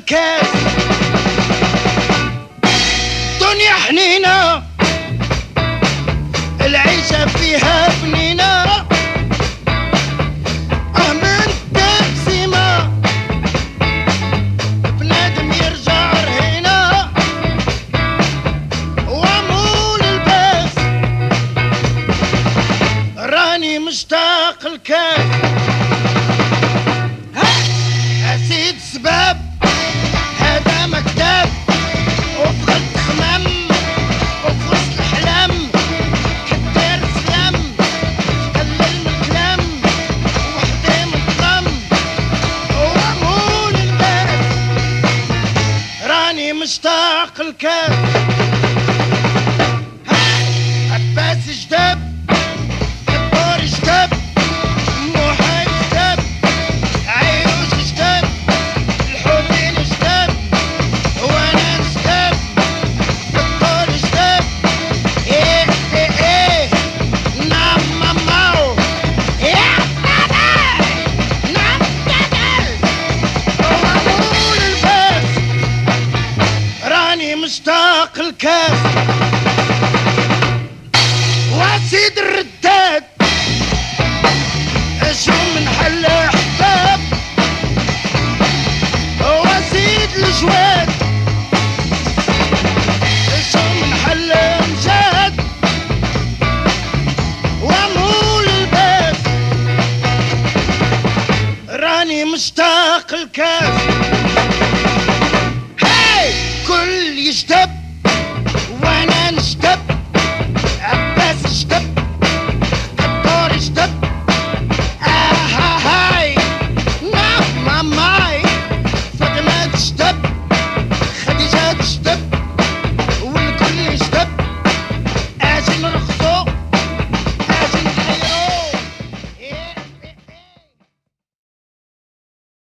الكاس. دنيا حنينة العيشة فيها بنينة، من تقسيمة بنادم يرجع رهينة وعمول الباس. راني مشتاق الكاس. أسيد سباب هذا مكتب وفقد خمام وفي وسط الحلام، كدار سلام تقلل من الكلام وحدي من الظلام وعمول الباس. راني مشتاق الكاس. عباس جداب دبور جداب محايد جداب عيوش جداب الحوتين جداب وانا جداب دبور جداب. ايه ايه ايه نعم ماماو يا بابا نعم بابا وعمول الباس. راني مشتاق الكاس. وسيد الرداد شو من حل احباب، وسيد الجواد شو من حل امجاد وعمول الباس. راني مشتاق الكاس.